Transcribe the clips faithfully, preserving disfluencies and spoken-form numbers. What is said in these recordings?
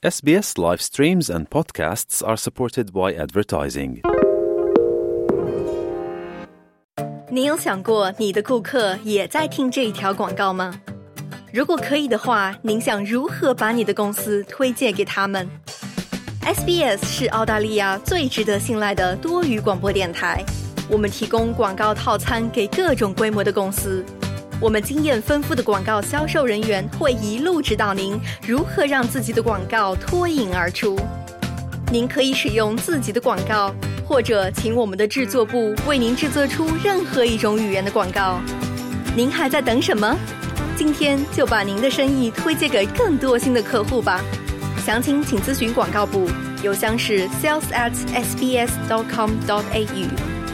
S B S live streams and podcasts are supported by advertising. 你有想过你的顾客也在听这一条广告吗？如果可以的话，您想如何把你的公司推荐给他们？ S B S 是澳大利亚最值得信赖的多语广播电台，我们提供广告套餐给各种规模的公司。我们经验丰富的广告销售人员会一路指导您如何让自己的广告脱颖而出。您可以使用自己的广告，或者请我们的制作部为您制作出任何一种语言的广告。您还在等什么？今天就把您的生意推荐给更多新的客户吧。详情请咨询广告部，邮箱是 sales at s b s dot com dot a u。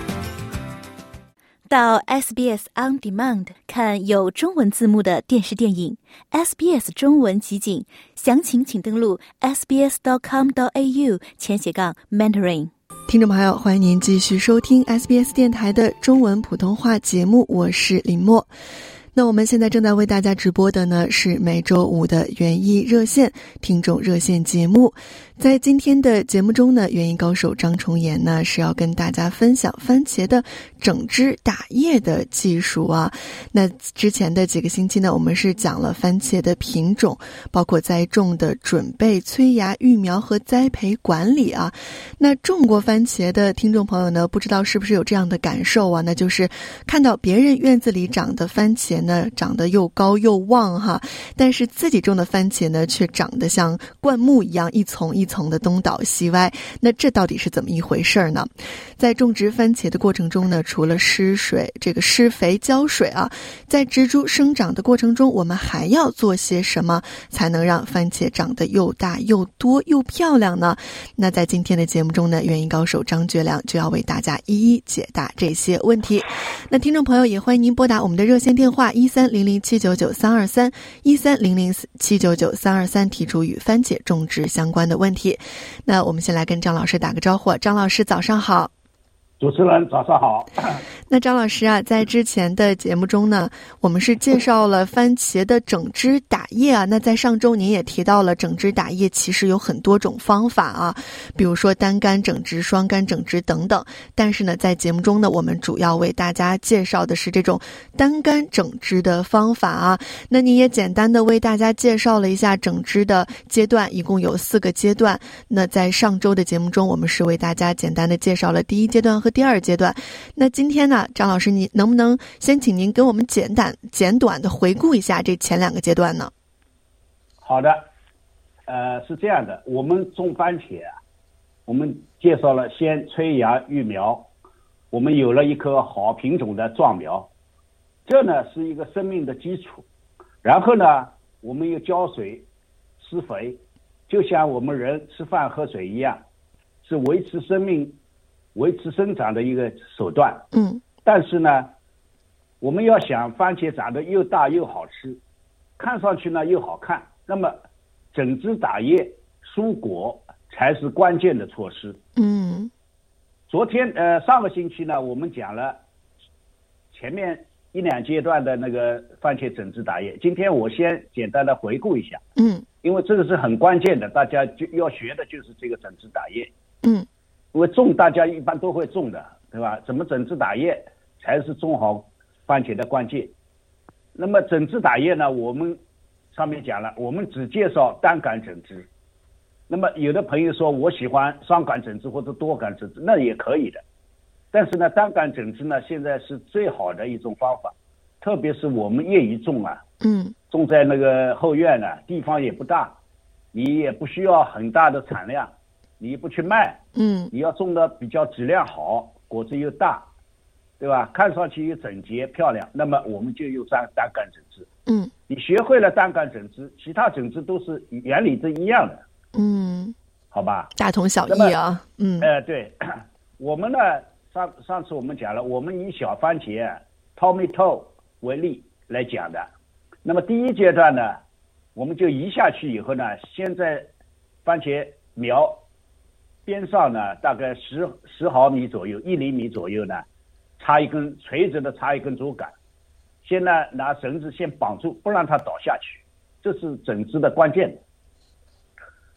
到 S B S On Demand 看有中文字幕的电视电影 S B S 中文集锦，详情请登录 s b s dot com dot a u 前斜杠 mentoring。 听众朋友，欢迎您继续收听 S B S 电台的中文普通话节目，我是林默。那我们现在正在为大家直播的呢是每周五的园艺热线听众热线节目。在今天的节目中呢，园艺高手张崇岩呢是要跟大家分享番茄的整枝打叶的技术啊。那之前的几个星期呢，我们是讲了番茄的品种，包括栽种的准备、催芽、育苗和栽培管理啊。那种过番茄的听众朋友呢，不知道是不是有这样的感受啊？那就是看到别人院子里长的番茄呢长得又高又旺哈，但是自己种的番茄呢却长得像灌木一样一丛一丛的东倒西歪。那这到底是怎么一回事呢？在种植番茄的过程中呢，除了施水这个施肥浇水啊，在植株生长的过程中，我们还要做些什么才能让番茄长得又大又多又漂亮呢？那在今天的节目中呢，园艺高手张觉良就要为大家一一解答这些问题。那听众朋友也欢迎您拨打我们的热线电话一三零零七九九三二三 一三零零七九九三二三，提出与番茄种植相关的问题。那我们先来跟张老师打个招呼。张老师早上好。 主持人早上好。 那张老师啊，在之前的节目中呢，我们是介绍了番茄的整枝打叶啊。那在上周您也提到了整枝打叶其实有很多种方法啊，比如说单杆整枝、双杆整枝等等。但是呢，在节目中呢，我们主要为大家介绍的是这种单杆整枝的方法啊。那您也简单的为大家介绍了一下整枝的阶段，一共有四个阶段。那在上周的节目中，我们是为大家简单的介绍了第一阶段和第二阶段。那今天呢，张老师，你能不能先请您给我们简短简短的回顾一下这前两个阶段呢？ 好的，呃，是这样的，我们种番茄啊，我们介绍了先催芽育苗，我们有了一棵好品种的壮苗，这呢是一个生命的基础。然后呢，我们又浇水、施肥，就像我们人吃饭喝水一样，是维持生命、维持生长的一个手段。 嗯。 但是呢，我们要想番茄长得又大又好吃，看上去呢又好看，那么整枝打叶、蔬果才是关键的措施。 嗯。 昨天呃上个星期呢，我们讲了前面一两阶段的那个番茄整枝打叶，今天我先简单的回顾一下。 嗯。 因为这个是很关键的，大家就要学的就是这个整枝打叶。 嗯。 因为种大家一般都会种的，对吧？怎么整枝打叶才是种好番茄的关键。那么整枝打叶呢，我们上面讲了，我们只介绍单杆整枝。那么有的朋友说我喜欢双杆整枝或者多杆整枝，那也可以的。但是呢，单杆整枝呢，现在是最好的一种方法，特别是我们业余种啊， 嗯， 种在那个后院呢，地方也不大，你也不需要很大的产量，你不去卖， 嗯， 你要种的比较质量好，果子又大，对吧？看上去又整洁漂亮，那么我们就用单单杆整枝。 嗯， 你学会了单杆整枝，其他整枝都是原理是一样的。 嗯， 好吧， 大同小异啊。嗯， 呃，对，我们呢，上上次我们讲了，我们以小番茄 tomato 为例来讲的。那么第一阶段呢，我们就移下去以后呢，先在番茄苗边上呢，大概十十毫米左右，一厘米左右呢，插一根垂直的插一根竹竿，先呢拿绳子先绑住，不让它倒下去，这是整枝的关键。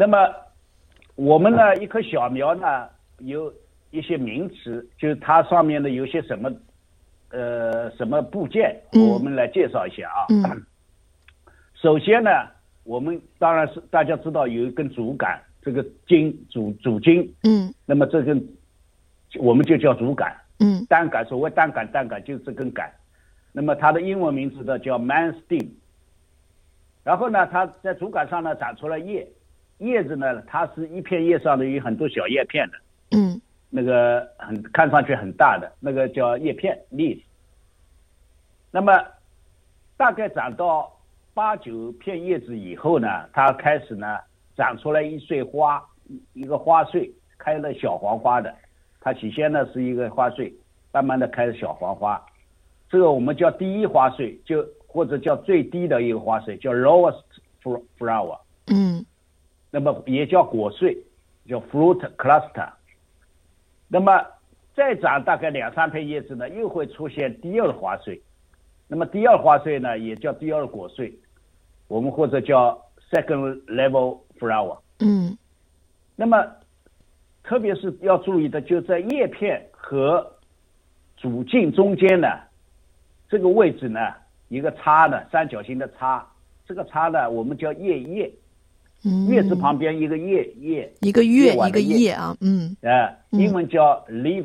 那么我们呢，一棵小苗呢，有一些名词，就是它上面的有些什么，呃，什么部件， 嗯、 我们来介绍一下啊。 嗯、 首先呢，我们当然是大家知道有一根主杆，这个茎主主茎， 嗯， 那么这根我们就叫主杆， 嗯， 单杆，所谓单杆，单杆就是这根杆。那么它的英文名字呢叫 main stem。然后呢，它在主杆上呢长出了叶，叶子呢，它是一片叶上的有很多小叶片的， 嗯， 那个很看上去很大的那个叫叶片 leaf。那么大概长到八九片叶子以后呢，它开始呢长出来一穗花，一个花穗开了小黄花的。它起先呢是一个花穗，慢慢的开了小黄花，这个我们叫第一花穗，就或者叫最低的一个花穗，叫 lowest flower。 嗯， 那么也叫果穗，叫 fruit cluster。那么再长大概两三片叶子呢，又会出现第二花穗。那么第二花穗呢，也叫第二果穗，我们或者叫 second level flower。 嗯， 那么特别是要注意的，就在叶片和主茎中间呢，这个位置呢，一个叉呢，三角形的叉，这个叉呢，我们叫叶叶。 嗯， 叶字旁边一个叶叶， 一个月一个叶啊，嗯， 呃，英文叫 leaf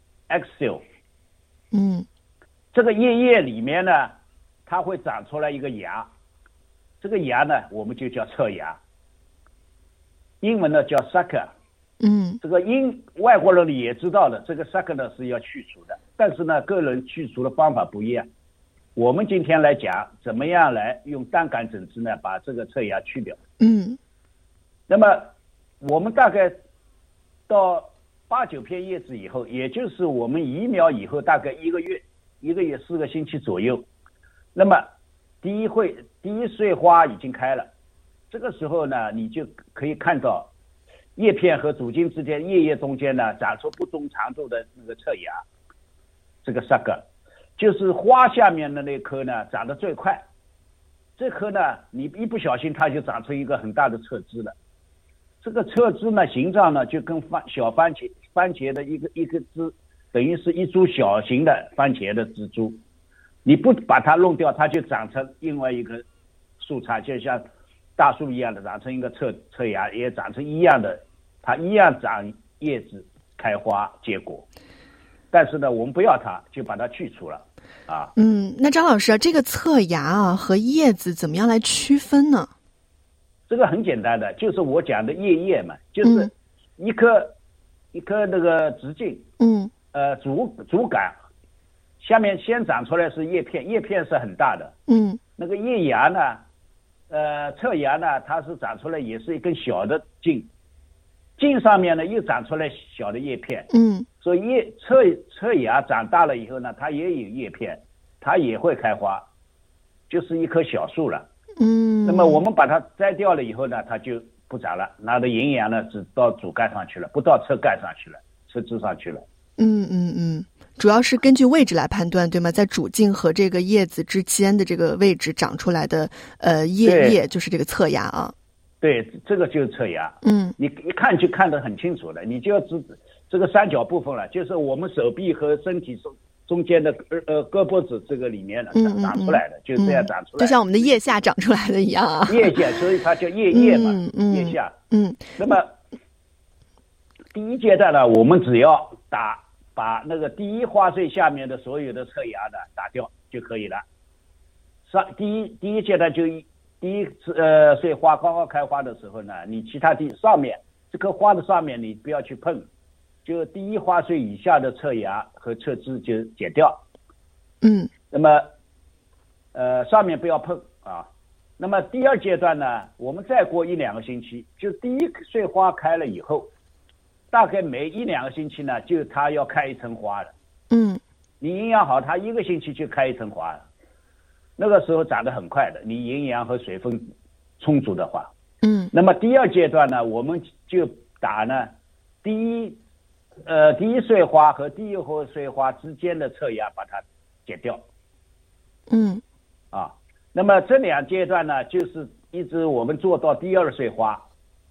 axil。 嗯， 这个叶叶里面呢，它会长出来一个芽，这个芽呢，我们就叫侧芽，英文呢叫 sucker。 嗯， 这个英外国人也知道的，这个 sucker 呢是要去除的，但是呢，个人去除的方法不一样。我们今天来讲，怎么样来用单杆整枝呢，把这个侧芽去掉。 嗯， 那么我们大概到八九片叶子以后，也就是我们移苗以后大概一个月，一个月四个星期左右，那么第一会第一穗花已经开了，这个时候呢，你就可以看到叶片和主茎之间叶叶中间呢长出不同长度的那个侧芽，这个 sucker 就是花下面的那颗呢长得最快，这颗呢你一不小心它就长出一个很大的侧枝了。这个侧枝呢形状呢就跟番小番茄番茄的一个一个枝，等于是一株小型的番茄的植株，你不把它弄掉，它就长成另外一个树杈，就像大树一样的长成一个侧侧芽，也长成一样的，它一样长叶子开花结果。但是呢我们不要它，就把它去除了啊。 嗯，那张老师啊，这个侧芽啊和叶子怎么样来区分呢？ 这个很简单的，就是我讲的叶叶嘛，就是一颗、嗯、一颗那个直径， 嗯， 呃主主杆下面先长出来是叶片，叶片是很大的， 嗯， 那个叶芽呢，呃侧芽呢，它是长出来也是一根小的茎，茎上面呢又长出来小的叶片， 嗯， 所以叶侧侧芽长大了以后呢，它也有叶片，它也会开花，就是一棵小树了。 嗯， 那么我们把它摘掉了以后呢，它就不长了，它的营养呢只到主干上去了，不到侧干上去了，侧枝上去了。 嗯嗯嗯，主要是根据位置来判断，对吗？在主茎和这个叶子之间的这个位置长出来的呃叶叶就是这个侧芽啊。 对，这个就是侧芽。 嗯， 你一看就看得很清楚了，你就要知这个三角部分了，就是我们手臂和身体中中间的呃胳膊子这个里面的长长出来的，嗯嗯、就这样长出来的、 嗯，就像我们的腋下长出来的一样啊。 腋下，所以它叫叶叶嘛， 嗯嗯、 腋下。 嗯。 那么第一阶段呢，我们只要打把那个第一花穗下面的所有的侧芽呢打掉就可以了。上第一第一阶段就第一次呃穗花刚刚开花的时候呢，你其他地上面这棵花的上面你不要去碰。就第一花穗以下的侧芽和侧枝就剪掉， 嗯， 那么，呃，上面不要碰啊。那么第二阶段呢，我们再过一两个星期，就第一穗花开了以后，大概每一两个星期呢，就它要开一层花了。 嗯， 你营养好，它一个星期就开一层花了，那个时候长得很快的，你营养和水分充足的话， 嗯， 那么第二阶段呢，我们就打呢，第一。呃，第一穗花和第二穗花之间的侧芽把它剪掉。 嗯， 啊，那么这两阶段呢，就是一直我们做到第二穗花，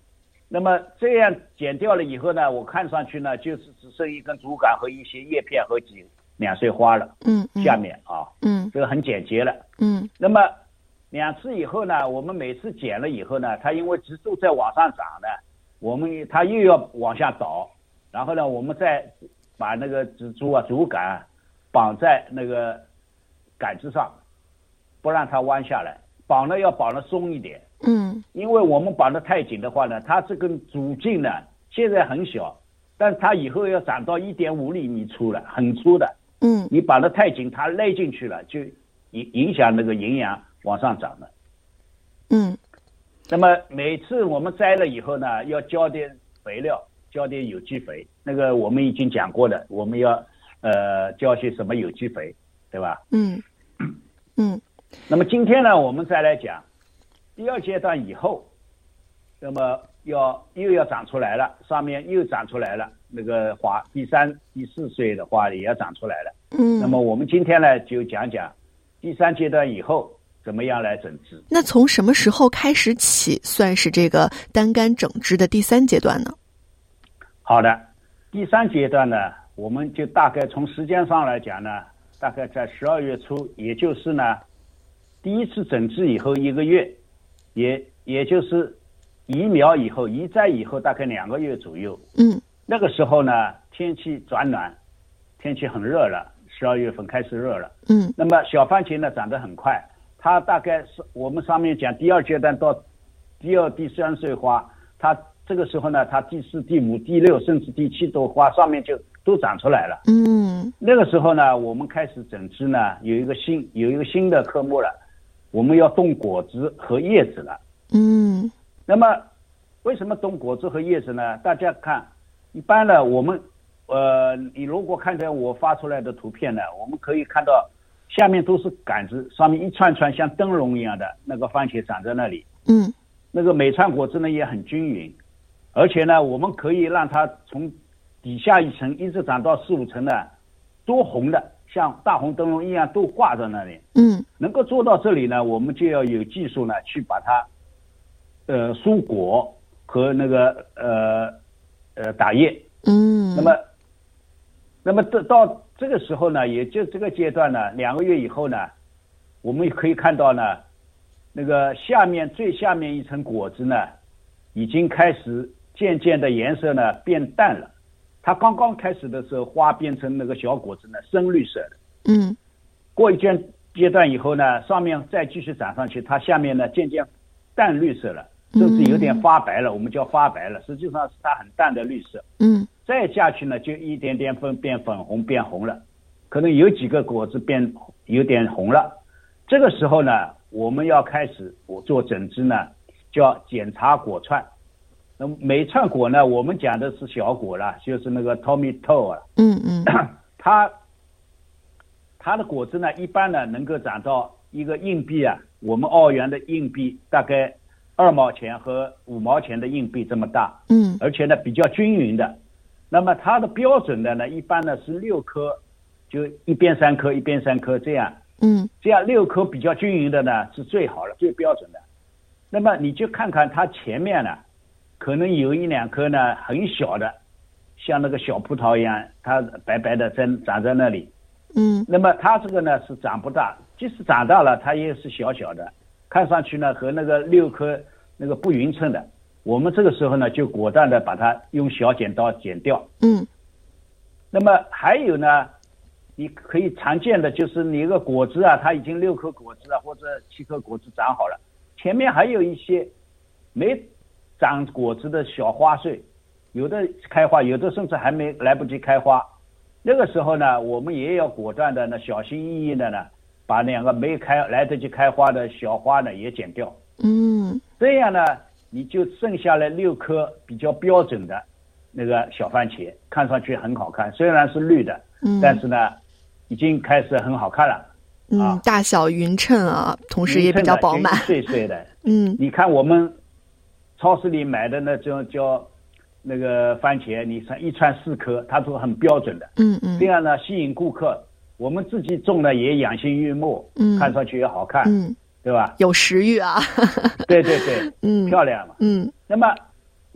那么这样剪掉了以后呢，我看上去呢，就是只剩一根竹竿和一些叶片和几两穗花了。 嗯，嗯下面啊， 嗯， 这个很简洁了。 嗯， 那么两次以后呢，我们每次剪了以后呢，它因为植株在往上长呢，我们它又要往下倒，然后呢，我们再把那个植株啊竹竿啊绑在那个杆子上，不让它弯下来，绑了要绑得松一点。 嗯， 因为我们绑得太紧的话呢，它这根竹茎呢现在很小，但它以后要长到一点五厘米粗了，很粗的。 嗯， 你绑得太紧，它勒进去了，就影影响那个营养往上涨了。 嗯， 那么每次我们摘了以后呢，要浇点肥料，浇点有机肥。那个我们已经讲过的，我们要呃浇些什么有机肥，对吧？ 嗯，嗯。 那么今天呢，我们再来讲第二阶段以后，那么要又要长出来了，上面又长出来了那个花，第三、第四岁的花也要长出来了。 嗯， 那么我们今天呢，就讲讲第三阶段以后怎么样来整枝。 那从什么时候开始起算是这个单干整枝的第三阶段呢？ 好的，第三阶段呢，我们就大概从时间上来讲呢，大概在十二月初，也就是呢，第一次整枝以后一个月，也也就是移苗以后、移栽以后大概两个月左右。 嗯， 那个时候呢，天气转暖，天气很热了，十二月份开始热了。 嗯， 那么小番茄呢长得很快，它大概是我们上面讲第二阶段到第二、第三穗花，它这个时候呢，它第四、第五、第六甚至第七朵花上面就都长出来了。 嗯， 那个时候呢，我们开始整枝呢，有一个新有一个新的科目了，我们要动果子和叶子了。 嗯， 那么为什么动果子和叶子呢？大家看，一般呢，我们呃，你如果看见我发出来的图片呢，我们可以看到下面都是杆子，上面一串串像灯笼一样的那个番茄长在那里。 嗯， 那个每串果子呢也很均匀，而且呢，我们可以让它从底下一层一直长到四五层呢，多红的，像大红灯笼一样都挂在那里。 嗯， 能够做到这里呢，我们就要有技术呢，去把它呃疏果和那个呃呃打叶。 嗯， 那么那么到到这个时候呢，也就这个阶段呢，两个月以后呢，我们可以看到呢，那个下面最下面一层果子呢，已经开始渐渐的颜色呢变淡了。它刚刚开始的时候，花变成那个小果子呢，深绿色的。 嗯， 过一阶阶段以后呢，上面再继续长上去，它下面呢渐渐淡绿色了，甚至有点发白了，我们叫发白了，实际上是它很淡的绿色。 嗯， 再下去呢，就一点点分变粉红，变红了，可能有几个果子变有点红了。这个时候呢，我们要开始我做整枝呢，叫检查果串。那么每串果呢，我们讲的是小果了，就是那个 tomato 啊。 嗯嗯， 它它的果子呢，一般呢能够长到一个硬币啊，我们澳元的硬币大概二毛钱和五毛钱的硬币这么大。 嗯， 而且呢比较均匀的。那么它的标准的呢，一般呢是六颗，就一边三颗，一边三颗这样。 嗯， 这样六颗比较均匀的呢是最好的，最标准的。那么你就看看它前面呢，可能有一两颗呢很小的，像那个小葡萄一样，它白白的在长在那里。 嗯， 那么它这个呢是长不大，即使长大了，它也是小小的，看上去呢和那个六颗那个不匀称的。我们这个时候呢，就果断的把它用小剪刀剪掉。 嗯， 那么还有呢，你可以常见的就是你一个果子啊，它已经六颗果子啊，或者七颗果子长好了，前面还有一些没长果子的小花穗，有的开花，有的甚至还没来不及开花。那个时候呢，我们也要果断的呢，小心翼翼的呢，把两个没开来得及开花的小花呢也剪掉。 嗯， 这样呢，你就剩下了六颗比较标准的那个小番茄，看上去很好看，虽然是绿的， 嗯， 但是呢，已经开始很好看了。 嗯， 啊， 大小匀称啊，同时也比较饱满， 碎碎的。 嗯， 你看我们超市里买的那种叫那个番茄，你看一串四颗，它都很标准的。 嗯嗯， 这样呢吸引顾客。我们自己种的也养心悦目， 嗯， 看上去也好看， 嗯， 对吧？ 有食欲啊。 对对对， 嗯， 漂亮嘛。 嗯， 那么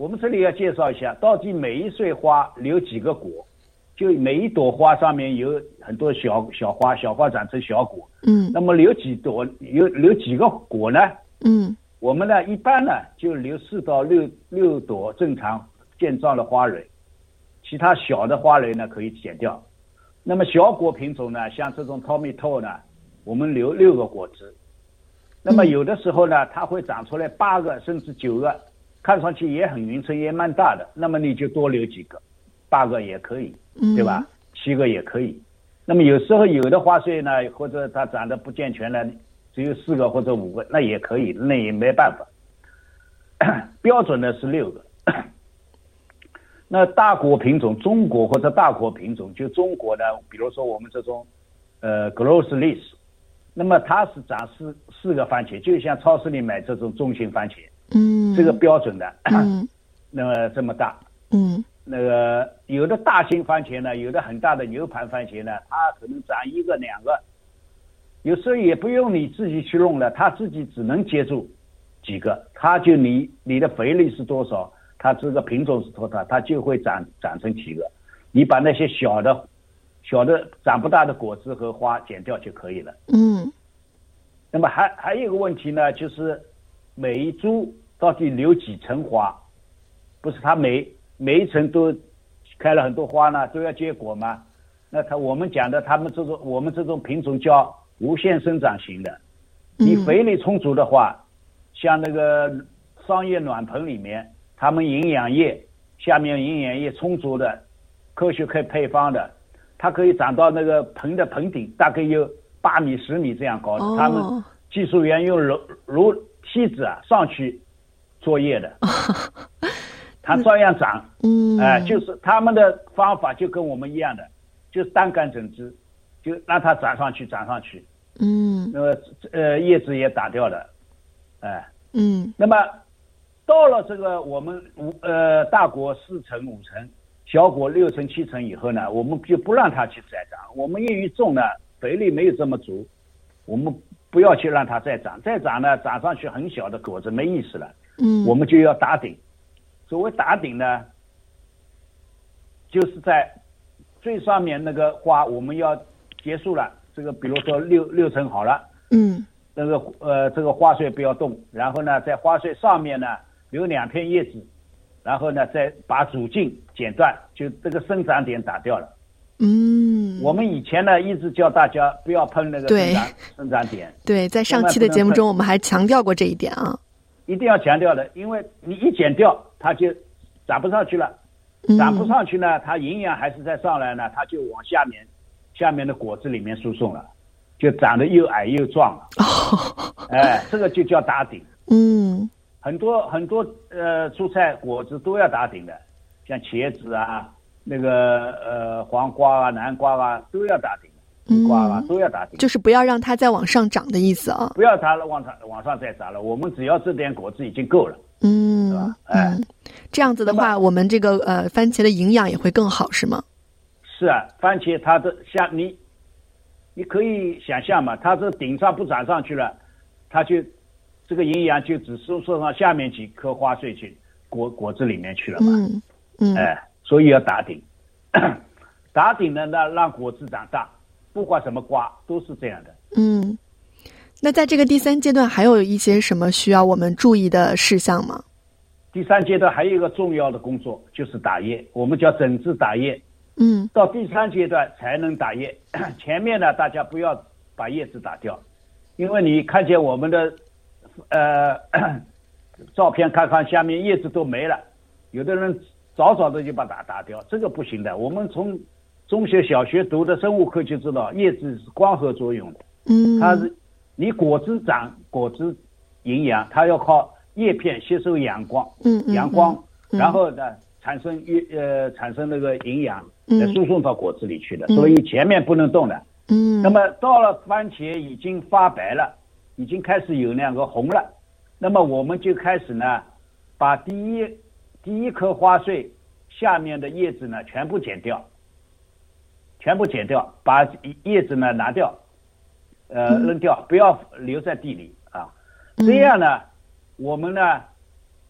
我们这里要介绍一下，到底每一穗花留几个果？就每一朵花上面有很多小小花，小花长成小果。 嗯， 那么留几朵，有留几个果呢？ 嗯， 我们呢一般呢就留四到六六朵正常健壮的花蕊，其他小的花蕊呢可以剪掉。那么小果品种呢，像这种 Tommy Toe 呢，我们留六个果子。那么有的时候呢，它会长出来八个甚至九个，看上去也很匀称，也蛮大的。那么你就多留几个，八个也可以，对吧？七个也可以。那么有时候有的花穗呢，或者它长得不健全了，只有四个或者五个，那也可以，那也没办法。标准的是六个。那大果品种，中果或者大果品种，就中国呢，比如说我们这种呃 Gross Lis， 那么它是长四四个番茄，就像超市里买这种中型番茄， 嗯， 这个标准的， 嗯， 那么这么大， 嗯， 那个有的大型番茄呢，有的很大的牛盘番茄呢，它可能长一个两个，有时候也不用你自己去弄了，它自己只能接住几个，它就你你的肥力是多少，它这个品种是多大，它就会长长成几个。你把那些小的、小的长不大的果子和花剪掉就可以了。 嗯。 那么还还有一个问题呢，就是每一株到底留几层花？不是它每每一层都开了很多花呢，都要结果吗？那它我们讲的，他们这种我们这种品种叫无限生长型的。你肥力充足的话，像那个商业暖棚里面，他们营养液下面营养液充足的，科学配配方的，它可以长到那个盆的盆顶，大概有八米十米这样高的。 哦、 他们技术员用如如梯子啊上去作业的，它照样长。 嗯， 哎、呃，就是他们的方法就跟我们一样的，就是单干整枝，就让它长上去，长上去。 嗯， 那么呃叶子也打掉了，哎、呃， 嗯， 那么到了这个我们五呃大果四层五层，小果六层七层以后呢，我们就不让它去再长。我们因为种呢肥力没有这么足，我们不要去让它再长，再长呢长上去很小的果子没意思了。 嗯， 我们就要打顶。所谓打顶呢，就是在最上面那个花我们要结束了，这个比如说六六层好了， 嗯， 那个呃这个花穗不要动，然后呢在花穗上面呢留两片叶子，然后呢再把主茎剪断，就这个生长点打掉了。 嗯， 我们以前呢一直叫大家不要碰那个生长生长点。 对，在上期的节目中我们还强调过这一点啊。 一定要强调的，因为你一剪掉它就长不上去了，长不上去呢，它营养还是在上来呢，它就往下面下面的果子里面输送了，就长得又矮又壮了。哦，哎，这个就叫打顶。 嗯， 很多很多呃蔬菜果子都要打顶的，像茄子啊，那个呃黄瓜啊、南瓜啊都要打顶。地瓜啊、嗯、都要打顶， 就是不要让它再往上涨的意思啊！ 不要它往上往上再长了，我们只要这点果子已经够了， 嗯， 是吧？哎、 嗯，这样子的话，我们这个呃番茄的营养也会更好，是吗？ 是啊，番茄它的像你，你可以想象嘛，它这顶上不长上去了，它就这个营养就只输送到下面几颗花穗去果果子里面去了嘛， 嗯嗯， 哎，所以要打顶，打顶呢，那让果子长大。不管什么瓜都是这样的。 嗯，那在这个第三阶段还有一些什么需要我们注意的事项吗？ 第三阶段还有一个重要的工作就是打叶，我们叫整枝打叶。 嗯， 到第三阶段才能打叶。前面呢，大家不要把叶子打掉，因为你看见我们的呃照片，看看下面叶子都没了，有的人早早的就把它打掉，这个不行的。我们从中学、小学读的生物课就知道，叶子是光合作用的。 嗯， 它是你果子长果子营养，它要靠叶片吸收阳光， 嗯， 阳光， 嗯、 然后呢产生叶呃产生那个营养， 嗯， 输送到果子里去的。嗯、所以前面不能动的。 嗯， 那么到了番茄已经发白了，已经开始有两个红了，那么我们就开始呢，把第一第一颗花穗下面的叶子呢全部剪掉。全部剪掉，把叶子呢拿掉，呃，扔掉，不要留在地里啊。这样呢，我们呢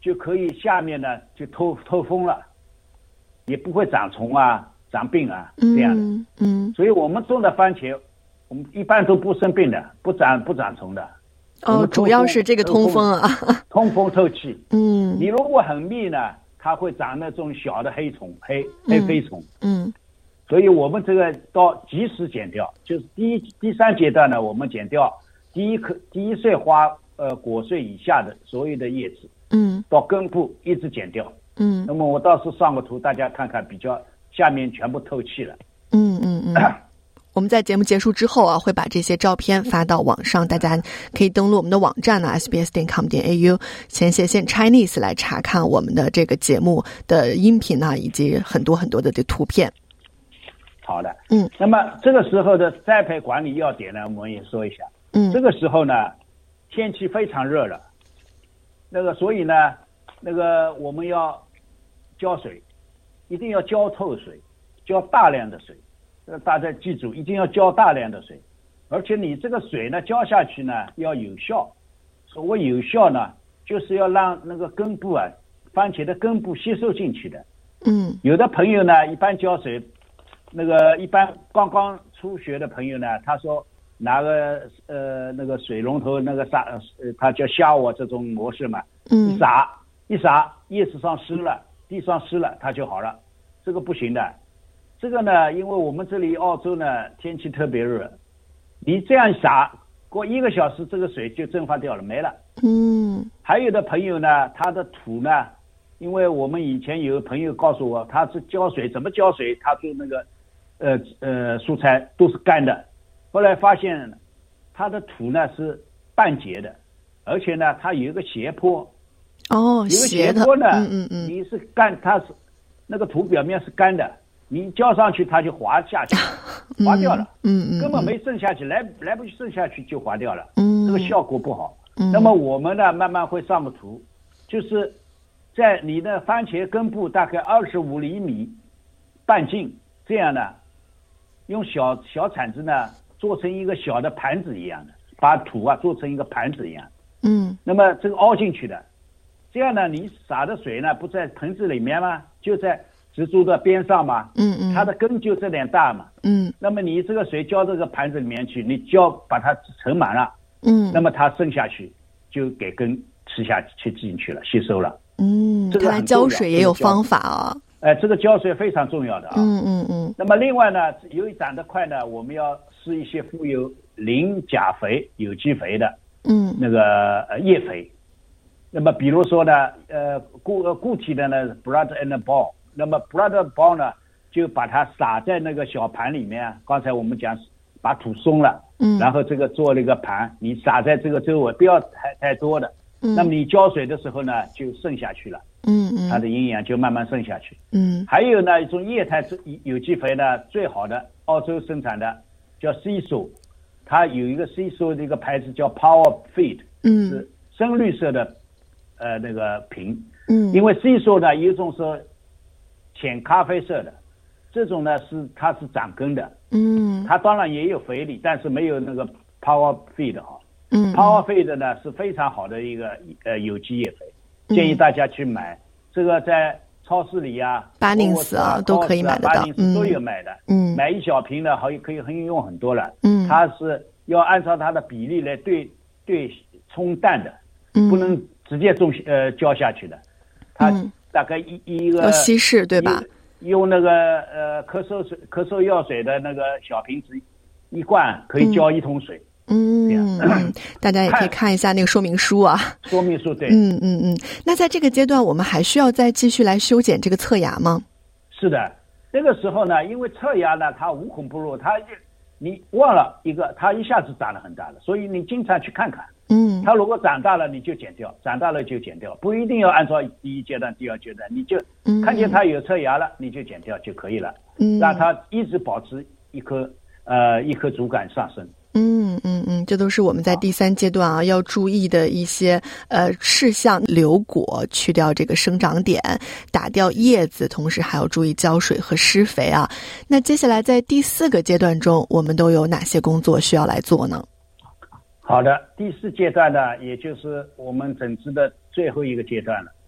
就可以下面呢就透透风了，也不会长虫啊、长病啊这样的。 嗯嗯， 所以我们种的番茄，我们一般都不生病的，不长不长虫的。 哦，主要是这个通风啊， 通风透气。 嗯， 你如果很密呢，它会长那种小的黑虫、黑黑飞虫。 嗯， 所以我们这个到及时剪掉，就是第一、第三阶段呢，我们剪掉第一颗、第一穗花呃果穗以下的所有的叶子。 嗯， 到根部一直剪掉。 嗯， 那么我到时候上个图，大家看看，比较下面全部透气了。 嗯嗯嗯。我们在节目结束之后啊，会把这些照片发到网上，大家可以登录我们的网站呢 s b s 点 com 点 a u 前斜线 Chinese 来查看我们的这个节目的音频呢，以及很多很多的这图片。 好的， 嗯， 那么这个时候的栽培管理要点呢，我们也说一下。 嗯， 这个时候呢，天气非常热了，那个所以呢，那个我们要浇水，一定要浇透水，浇大量的水。大家记住，一定要浇大量的水，而且你这个水呢浇下去呢要有效。所谓有效呢，就是要让那个根部啊，番茄的根部吸收进去的。 嗯， 有的朋友呢，一般浇水，那个一般刚刚初学的朋友呢，他说拿个呃那个水龙头那个洒，呃他叫虾我这种模式嘛， 嗯， 一洒一洒，叶子上湿了，地上湿了，它就好了。这个不行的。这个呢，因为我们这里澳洲呢天气特别热，你这样洒过一个小时，这个水就蒸发掉了，没了。 嗯， 还有的朋友呢，他的土呢，因为我们以前有朋友告诉我，他是浇水怎么浇水，他做那个呃呃蔬菜都是干的，后来发现他的土呢是半截的，而且呢它有一个斜坡。 哦， 有个斜坡呢， 嗯嗯嗯， 你是干，它是那个土表面是干的。你浇上去，它就滑下去，滑掉了， 嗯 嗯, 嗯， 根本没渗下去，来来不及渗下去就滑掉了， 嗯， 这个效果不好。 嗯， 那么我们呢，慢慢会上个图，就是在你的番茄根部大概二十五厘米半径，这样呢，用小小铲子呢做成一个小的盘子一样的，把土啊做成一个盘子一样， 嗯， 那么这个凹进去的，这样呢，你洒的水呢不在盆子里面吗？就在植株的边上嘛， 嗯嗯， 它的根就这点大嘛， 嗯， 那么你这个水浇这个盘子里面去，你浇把它盛满了， 嗯， 那么它渗下去就给根吃下去进去了，吸收了， 嗯， 这个看来浇水也有方法啊， 哎、呃，这个浇水非常重要的啊， 嗯嗯嗯， 那么另外呢，由于长得快呢，我们要施一些富有磷钾肥、有机肥的， 嗯， 那个呃叶肥，那么比如说呢，呃固呃固体的呢 ，blood and ball。那么 blood ball 呢，就把它撒在那个小盘里面。刚才我们讲，把土松了， 嗯， 然后这个做了一个盘，你撒在这个周围，不要太太多的。 嗯， 那么你浇水的时候呢，就渗下去了。 嗯嗯， 它的营养就慢慢渗下去。 嗯， 还有呢，一种液态有机肥呢，最好的澳洲生产的叫 C S O， 它有一个 C S O 的一个牌子叫 Power Feed， 嗯， 是深绿色的呃那个瓶。 嗯， 因为 C S O 呢有一种是浅咖啡色的，这种呢是它是长根的， 嗯， 它当然也有肥力，但是没有那个 Power Feed 好。 嗯 ，Power Feed 呢是非常好的一个呃有机叶肥，建议大家去买。这个在超市里呀、 巴宁斯啊都可以买得到， 巴宁斯都有买的。 嗯， 买一小瓶的，还可以可以用很多了。 嗯， 它是要按照它的比例来对对冲淡的， 嗯， 不能直接种呃浇下去的。它大概一一个要稀释对吧？ 用那个呃咳嗽水咳嗽药水的那个小瓶子一罐可以浇一桶水。 嗯，嗯大家也可以看一下那个说明书啊。 说明书对。 嗯嗯嗯。那在这个阶段，我们还需要再继续来修剪这个侧芽吗？ 是的，这个时候呢，因为侧芽呢，它无孔不入，它你忘了一个，它一下子长得很大了，所以你经常去看看。 嗯， 它如果长大了你就剪掉，长大了就剪掉，不一定要按照第一阶段、第二阶段，你就看见它有侧芽了，你就剪掉就可以了。嗯，让它一直保持一颗呃一颗主杆上升。 嗯嗯嗯，这都是我们在第三阶段啊要注意的一些呃事项，留果，去掉这个生长点，打掉叶子，同时还要注意浇水和施肥啊。那接下来在第四个阶段中，我们都有哪些工作需要来做呢？ 好的，第四阶段呢，也就是我们整治的最后一个阶段了。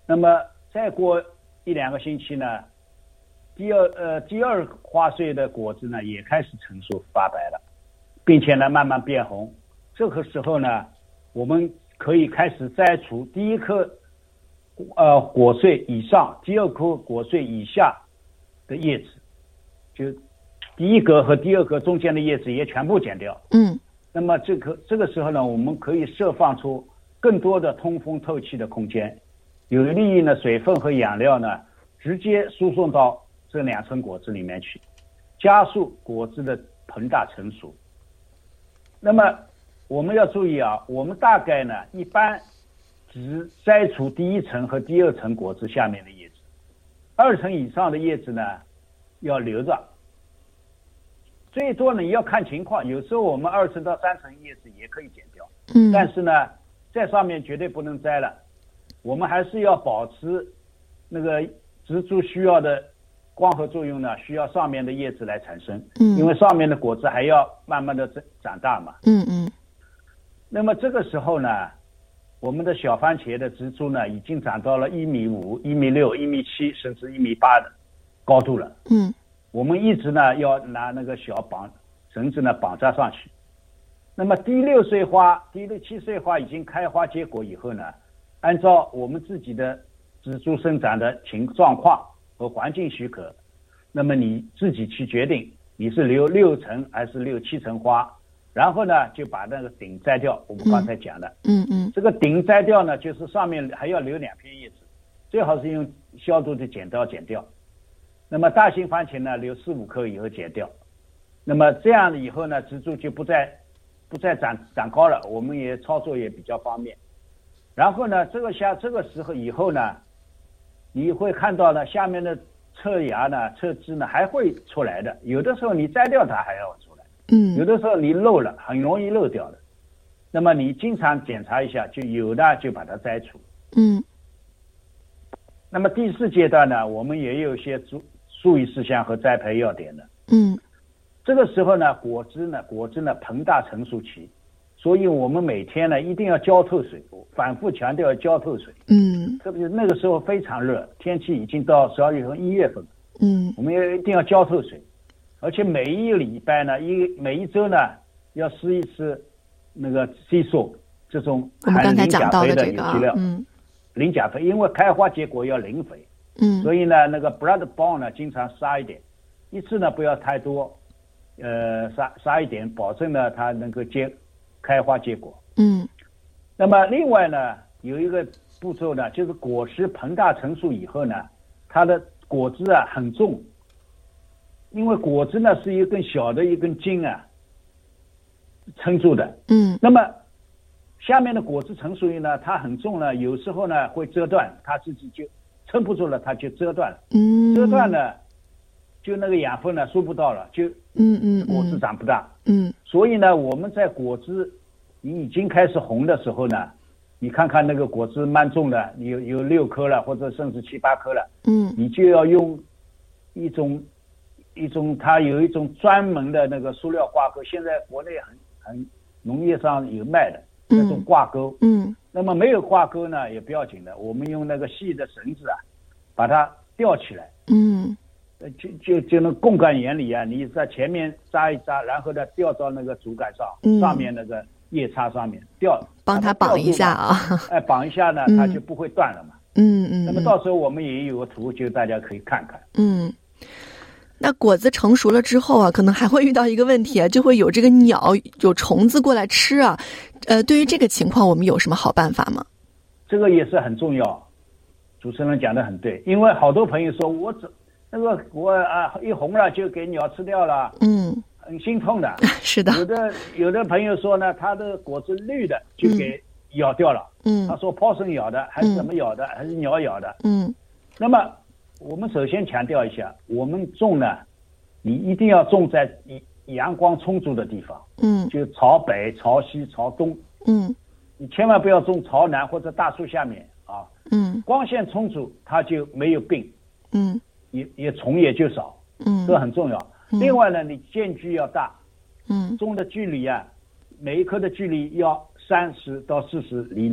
那么再过一两个星期呢，第二呃第二花穗的果子呢也开始成熟发白了，并且呢慢慢变红。这个时候呢，我们可以开始摘除第一颗呃果穗以上，第二颗果穗以下的叶子，就第一格和第二格中间的叶子也全部剪掉。 嗯， 那么这个这个时候呢，我们可以释放出更多的通风透气的空间，有利于呢水分和养料呢直接输送到这两层果子里面去，加速果子的膨大成熟。那么我们要注意啊，我们大概呢一般只摘除第一层和第二层果子下面的叶子，二层以上的叶子呢要留着。最多呢你要看情况，有时候我们二层到三层叶子也可以剪掉， 嗯， 但是呢在上面绝对不能摘了，我们还是要保持那个植株需要的光合作用呢，需要上面的叶子来产生， 嗯， 因为上面的果子还要慢慢的长大嘛， 嗯嗯。 那么这个时候呢，我们的小番茄的植株呢，已经长到了一米五、一米六、一米七，甚至一米八的高度了。 嗯， 我们一直呢要拿那个小绑绳子呢绑扎上去。那么第六穗花、第六七穗花已经开花结果以后呢，按照我们自己的植株生长的情状况和环境许可，那么你自己去决定你是留六层还是留七层花。然后呢，就把那个顶摘掉。我们刚才讲的， 嗯嗯， 这个顶摘掉呢，就是上面还要留两片叶子，最好是用消毒的剪刀剪掉。那么大型番茄呢，留四五颗以后剪掉。那么这样以后呢，植株就不再不再长长高了，我们也操作也比较方便。然后呢，这个下这个时候以后呢，你会看到呢，下面的侧芽呢、侧枝呢还会出来的，有的时候你摘掉它还要出来。 嗯， 有的时候你漏了，很容易漏掉的。那么你经常检查一下，就有的就把它摘除。 嗯。 那么第四阶段呢，我们也有一些注注意事项和栽培要点的。 嗯。 这个时候呢，果汁呢，果汁呢膨大成熟期，所以我们每天呢一定要浇透水，反复强调要浇透水。 嗯。 特别是那个时候非常热，天气已经到十二月份、一月份。 嗯。 我们要一定要浇透水。而且每一个礼拜呢，一每一周呢，要施一次那个 C 素这种含磷钾肥的有机料， 嗯， 磷钾肥，因为开花结果要磷肥， 嗯， 所以呢，那个 blood bond 呢，经常撒一点，一次呢不要太多，呃，撒撒一点，保证呢它能够结开花结果。 嗯， 那么另外呢，有一个步骤呢，就是果实膨大成熟以后呢，它的果汁啊很重。因为果子呢是一根小的一根筋啊撑住的， 嗯， 那么下面的果子成熟以呢，它很重呢，有时候呢会折断，它自己就撑不住了，它就折断了， 嗯， 折断了，就那个养分呢输不到了，就嗯嗯果子长不大， 嗯， 所以呢，我们在果子你已经开始红的时候呢，你看看那个果子蛮重的，有有六颗了，或者甚至七八颗了， 嗯， 你就要用一种。一种它有一种专门的那个塑料挂钩，现在国内很很农业上有卖的那种挂钩， 嗯， 那么没有挂钩呢也不要紧的，我们用那个细的绳子啊把它吊起来， 嗯， 就就就那供感原理啊，你在前面扎一扎，然后呢吊到那个竹竿上， 嗯， 上面那个叶叉上面吊， 帮它绑一下啊， 哎，绑一下呢它就不会断了嘛， 嗯嗯， 那么到时候我们也有个图，就大家可以看看， 嗯。那果子成熟了之后啊，可能还会遇到一个问题啊，就会有这个鸟、有虫子过来吃啊。呃，对于这个情况，我们有什么好办法吗？ 这个也是很重要。主持人讲得很对，因为好多朋友说我只那个我啊一红了就给鸟吃掉了， 嗯， 很心痛的。 是的。 有的有的朋友说呢，他的果子绿的就给咬掉了。 嗯。 他说疱疹咬的，还是什么咬的，嗯、还是鸟咬的。 嗯。 那么。我们首先强调一下，我们种呢，你一定要种在阳光充足的地方， 嗯， 就朝北、朝西、朝东， 嗯， 你千万不要种朝南或者大树下面啊， 嗯， 光线充足，它就没有病， 嗯， 也也虫也就少， 嗯， 这很重要。 嗯、 另外呢，你间距要大， 嗯， 种的距离啊，每一棵的距离要三十到四十厘米，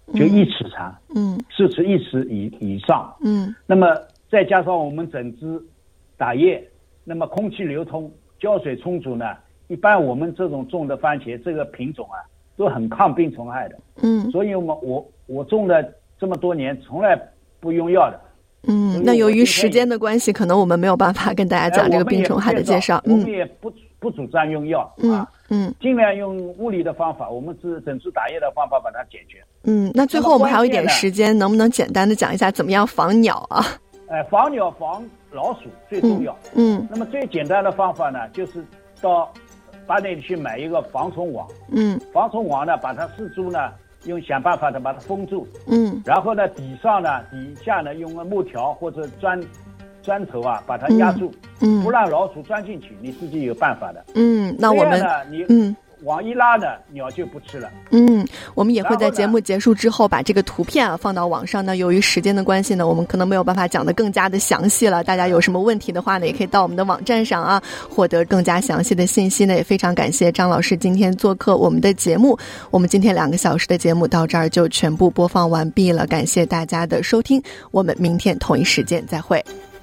就一尺长， 嗯， 四尺一尺以以上， 嗯， 那么再加上我们整枝打叶，那么空气流通，浇水充足呢，一般我们这种种的番茄这个品种啊，都很抗病虫害的， 嗯， 所以我们我我种了这么多年，从来不用药的。 嗯，那由于时间的关系，可能我们没有办法跟大家讲这个病虫害的介绍。 我们也不不主张用药啊， 嗯， 尽量用物理的方法，我们是整株打叶的方法把它解决。 嗯，那最后我们还有一点时间，能不能简单的讲一下怎么样防鸟啊？ 呃，防鸟防老鼠最重要。 嗯， 那么最简单的方法呢，就是到班内去买一个防虫网。 嗯， 防虫网呢，把它四株呢。用想办法的把它封住， 嗯， 然后呢，底上呢，底下呢，用木条或者砖砖头啊，把它压住， 嗯， 不让老鼠钻进去，你自己有办法的。 嗯，那我们呢，你嗯， 网一拉呢，鸟就不吃了。 嗯，我们也会在节目结束之后把这个图片啊放到网上呢。由于时间的关系呢，我们可能没有办法讲得更加的详细了。大家有什么问题的话呢，也可以到我们的网站上啊，获得更加详细的信息呢。也非常感谢张老师今天做客我们的节目。我们今天两个小时的节目到这儿就全部播放完毕了，感谢大家的收听，我们明天同一时间再会。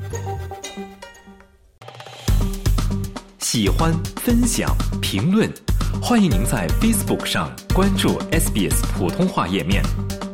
喜欢、分享、评论，欢迎您在 Facebook 上关注 S B S 普通话页面。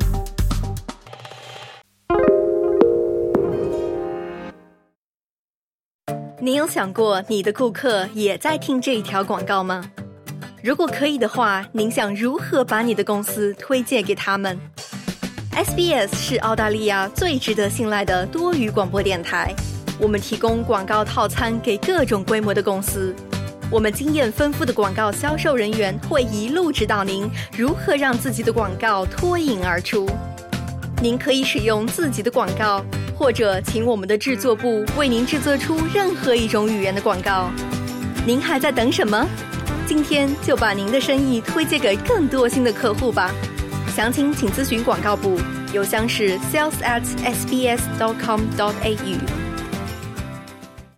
你有想过你的顾客也在听这一条广告吗？如果可以的话，您想如何把你的公司推荐给他们？ S B S 是澳大利亚最值得信赖的多语广播电台，我们提供广告套餐给各种规模的公司。我们经验丰富的广告销售人员会一路指导您如何让自己的广告脱颖而出。您可以使用自己的广告，或者请我们的制作部为您制作出任何一种语言的广告。您还在等什么？今天就把您的生意推荐给更多新的客户吧。详情请咨询广告部，邮箱是 sales at s b s dot com dot a u。